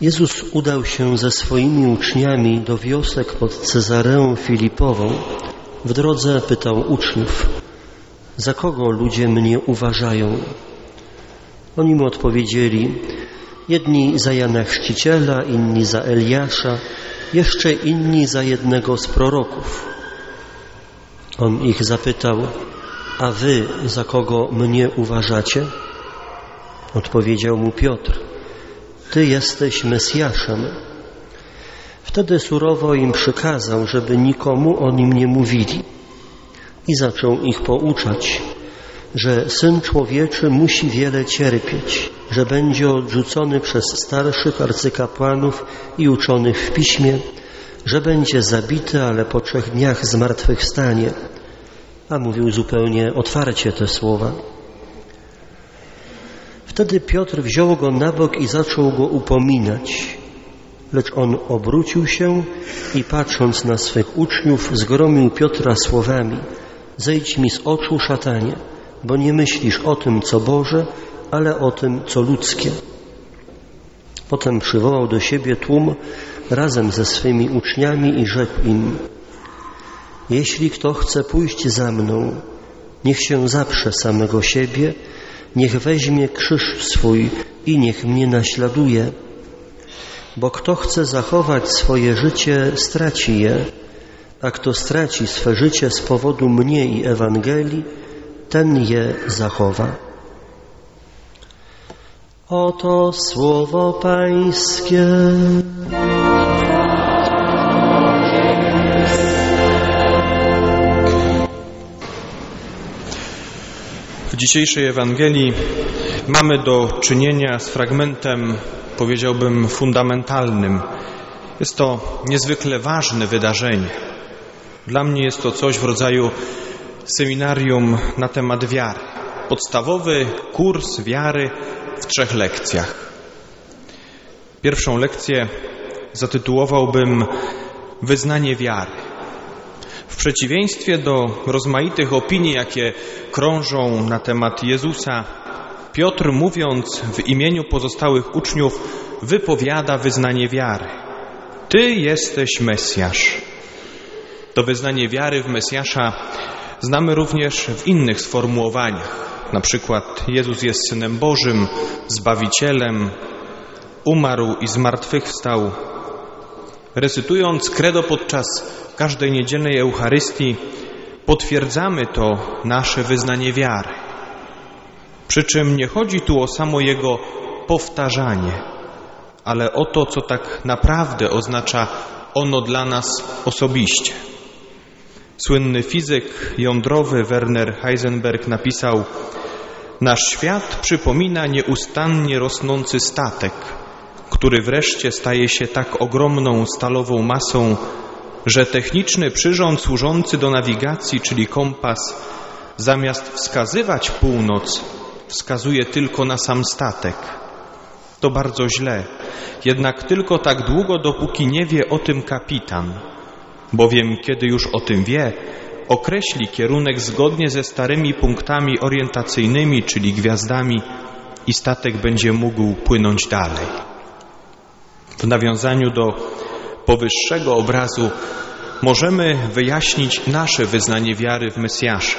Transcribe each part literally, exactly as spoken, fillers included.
Jezus udał się ze swoimi uczniami do wiosek pod Cezareą Filipową. W drodze pytał uczniów: za kogo ludzie mnie uważają? Oni mu odpowiedzieli: jedni za Jana Chrzciciela, inni za Eliasza, jeszcze inni za jednego z proroków. On ich zapytał: a wy za kogo mnie uważacie? Odpowiedział mu Piotr: ty jesteś Mesjaszem. Wtedy surowo im przykazał, żeby nikomu o nim nie mówili, i zaczął ich pouczać, że Syn Człowieczy musi wiele cierpieć, że będzie odrzucony przez starszych arcykapłanów i uczonych w piśmie, że będzie zabity, ale po trzech dniach zmartwychwstanie. A mówił zupełnie otwarcie te słowa. Wtedy Piotr wziął go na bok i zaczął go upominać. Lecz on obrócił się i patrząc na swych uczniów, zgromił Piotra słowami: zejdź mi z oczu, szatanie, bo nie myślisz o tym, co Boże, ale o tym, co ludzkie. Potem przywołał do siebie tłum razem ze swymi uczniami i rzekł im: jeśli kto chce pójść za mną, niech się zaprze samego siebie, niech weźmie krzyż swój i niech mnie naśladuje. Bo kto chce zachować swoje życie, straci je, a kto straci swe życie z powodu mnie i Ewangelii, ten je zachowa. Oto słowo Pańskie. W dzisiejszej Ewangelii mamy do czynienia z fragmentem, powiedziałbym, fundamentalnym. Jest to niezwykle ważne wydarzenie. Dla mnie jest to coś w rodzaju seminarium na temat wiary. Podstawowy kurs wiary w trzech lekcjach. Pierwszą lekcję zatytułowałbym Wyznanie wiary. W przeciwieństwie do rozmaitych opinii, jakie krążą na temat Jezusa, Piotr, mówiąc w imieniu pozostałych uczniów, wypowiada wyznanie wiary. Ty jesteś Mesjasz. To wyznanie wiary w Mesjasza znamy również w innych sformułowaniach. Na przykład Jezus jest Synem Bożym, Zbawicielem, umarł i zmartwychwstał. Recytując credo podczas każdej niedzielnej Eucharystii, potwierdzamy to nasze wyznanie wiary. Przy czym nie chodzi tu o samo jego powtarzanie, ale o to, co tak naprawdę oznacza ono dla nas osobiście. Słynny fizyk jądrowy Werner Heisenberg napisał: nasz świat przypomina nieustannie rosnący statek, który wreszcie staje się tak ogromną stalową masą, że techniczny przyrząd służący do nawigacji, czyli kompas, zamiast wskazywać północ, wskazuje tylko na sam statek. To bardzo źle, jednak tylko tak długo, dopóki nie wie o tym kapitan, bowiem kiedy już o tym wie, określi kierunek zgodnie ze starymi punktami orientacyjnymi, czyli gwiazdami, i statek będzie mógł płynąć dalej. W nawiązaniu do powyższego obrazu możemy wyjaśnić nasze wyznanie wiary w Mesjasza.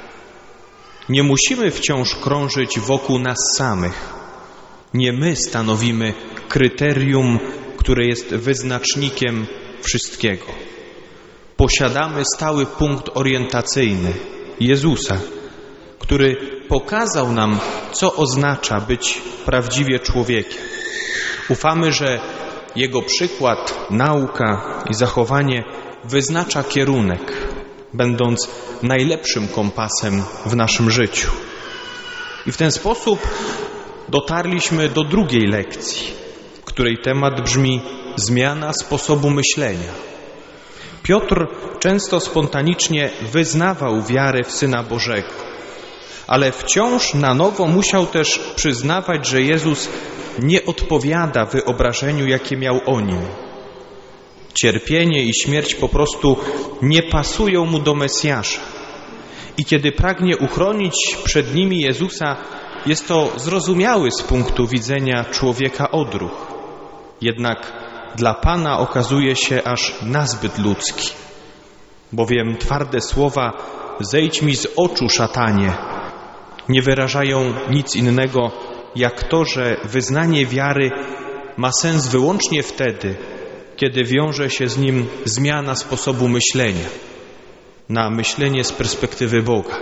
Nie musimy wciąż krążyć wokół nas samych. Nie my stanowimy kryterium, które jest wyznacznikiem wszystkiego. Posiadamy stały punkt orientacyjny, Jezusa, który pokazał nam, co oznacza być prawdziwie człowiekiem. Ufamy, że Jego przykład, nauka i zachowanie wyznacza kierunek, będąc najlepszym kompasem w naszym życiu. I w ten sposób dotarliśmy do drugiej lekcji, której temat brzmi zmiana sposobu myślenia. Piotr często spontanicznie wyznawał wiarę w Syna Bożego, ale wciąż na nowo musiał też przyznawać, że Jezus nie odpowiada wyobrażeniu, jakie miał o Nim. Cierpienie i śmierć po prostu nie pasują mu do Mesjasza. I kiedy pragnie uchronić przed nimi Jezusa, jest to zrozumiały z punktu widzenia człowieka odruch. Jednak dla Pana okazuje się aż nazbyt ludzki, bowiem twarde słowa „zejdź mi z oczu, szatanie” nie wyrażają nic innego jak to, że wyznanie wiary ma sens wyłącznie wtedy, kiedy wiąże się z nim zmiana sposobu myślenia na myślenie z perspektywy Boga.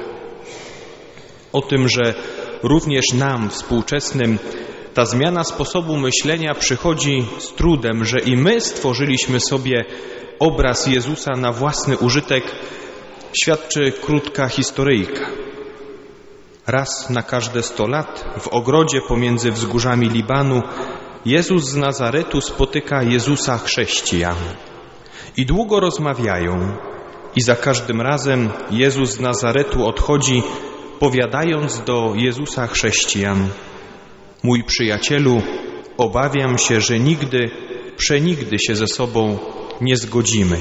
O tym, że również nam, współczesnym, ta zmiana sposobu myślenia przychodzi z trudem, że i my stworzyliśmy sobie obraz Jezusa na własny użytek, świadczy krótka historyjka. Raz na każde sto lat w ogrodzie pomiędzy wzgórzami Libanu Jezus z Nazaretu spotyka Jezusa chrześcijan i długo rozmawiają i za każdym razem Jezus z Nazaretu odchodzi, powiadając do Jezusa chrześcijan: mój przyjacielu, obawiam się, że nigdy, przenigdy się ze sobą nie zgodzimy.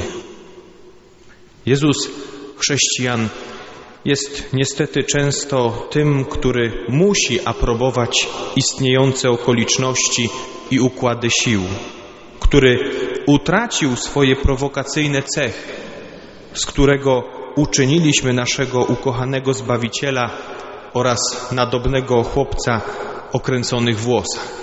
Jezus chrześcijan jest niestety często tym, który musi aprobować istniejące okoliczności i układy sił, który utracił swoje prowokacyjne cechy, z którego uczyniliśmy naszego ukochanego Zbawiciela oraz nadobnego chłopca o kręconych włosach.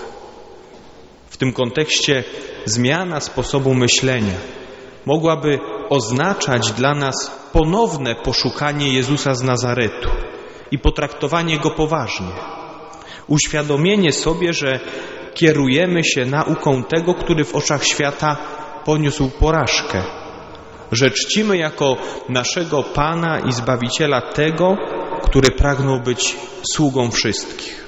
W tym kontekście zmiana sposobu myślenia mogłaby oznaczać dla nas ponowne poszukanie Jezusa z Nazaretu i potraktowanie Go poważnie. Uświadomienie sobie, że kierujemy się nauką tego, który w oczach świata poniósł porażkę, że czcimy jako naszego Pana i Zbawiciela tego, który pragnął być sługą wszystkich.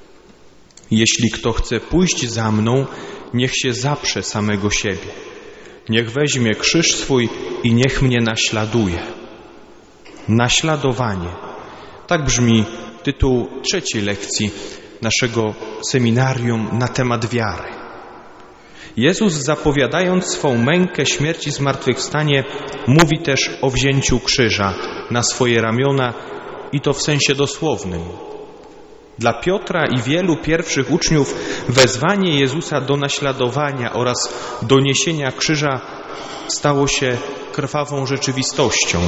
Jeśli kto chce pójść za mną, niech się zaprze samego siebie. Niech weźmie krzyż swój i niech mnie naśladuje. Naśladowanie. Tak brzmi tytuł trzeciej lekcji naszego seminarium na temat wiary. Jezus, zapowiadając swą mękę, śmierć i zmartwychwstanie, mówi też o wzięciu krzyża na swoje ramiona i to w sensie dosłownym. Dla Piotra i wielu pierwszych uczniów wezwanie Jezusa do naśladowania oraz do niesienia krzyża stało się krwawą rzeczywistością.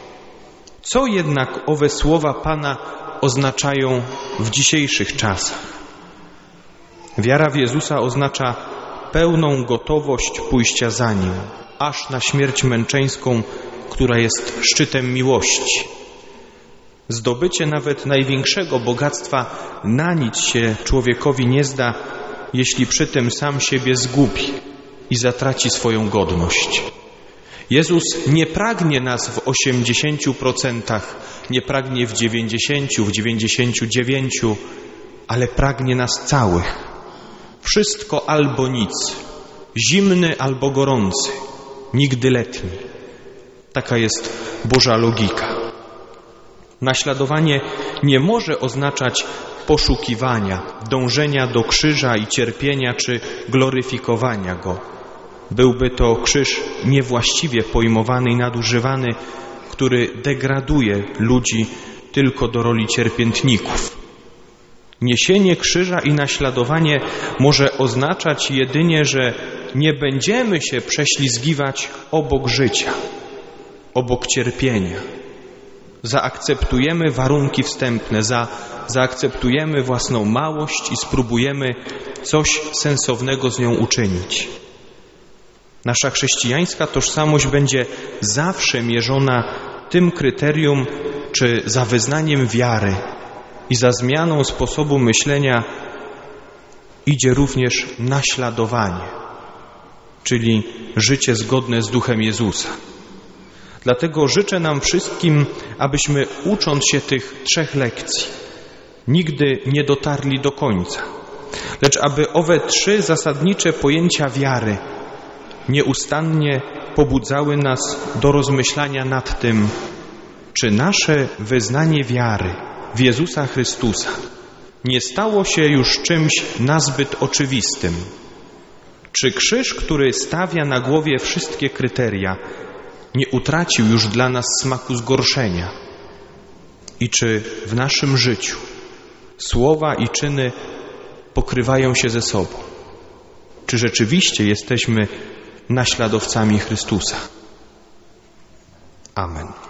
Co jednak owe słowa Pana oznaczają w dzisiejszych czasach? Wiara w Jezusa oznacza pełną gotowość pójścia za Nim, aż na śmierć męczeńską, która jest szczytem miłości. Zdobycie nawet największego bogactwa na nic się człowiekowi nie zda, jeśli przy tym sam siebie zgubi i zatraci swoją godność. Jezus nie pragnie nas w osiemdziesięciu procentach, nie pragnie w dziewięćdziesięciu, w dziewięćdziesięciu dziewięciu, ale pragnie nas całych. Wszystko albo nic, zimny albo gorący, nigdy letni. Taka jest Boża logika. Naśladowanie nie może oznaczać poszukiwania, dążenia do krzyża i cierpienia czy gloryfikowania go. Byłby to krzyż niewłaściwie pojmowany i nadużywany, który degraduje ludzi tylko do roli cierpiętników. Niesienie krzyża i naśladowanie może oznaczać jedynie, że nie będziemy się prześlizgiwać obok życia, obok cierpienia. Zaakceptujemy warunki wstępne, za, zaakceptujemy własną małość i spróbujemy coś sensownego z nią uczynić. Nasza chrześcijańska tożsamość będzie zawsze mierzona tym kryterium, czy za wyznaniem wiary i za zmianą sposobu myślenia idzie również naśladowanie, czyli życie zgodne z duchem Jezusa. Dlatego życzę nam wszystkim, abyśmy, ucząc się tych trzech lekcji, nigdy nie dotarli do końca, lecz aby owe trzy zasadnicze pojęcia wiary nieustannie pobudzały nas do rozmyślania nad tym, czy nasze wyznanie wiary w Jezusa Chrystusa nie stało się już czymś nazbyt oczywistym. Czy krzyż, który stawia na głowie wszystkie kryteria, nie utracił już dla nas smaku zgorszenia? I czy w naszym życiu słowa i czyny pokrywają się ze sobą? czy rzeczywiście jesteśmy naśladowcami Chrystusa. Amen.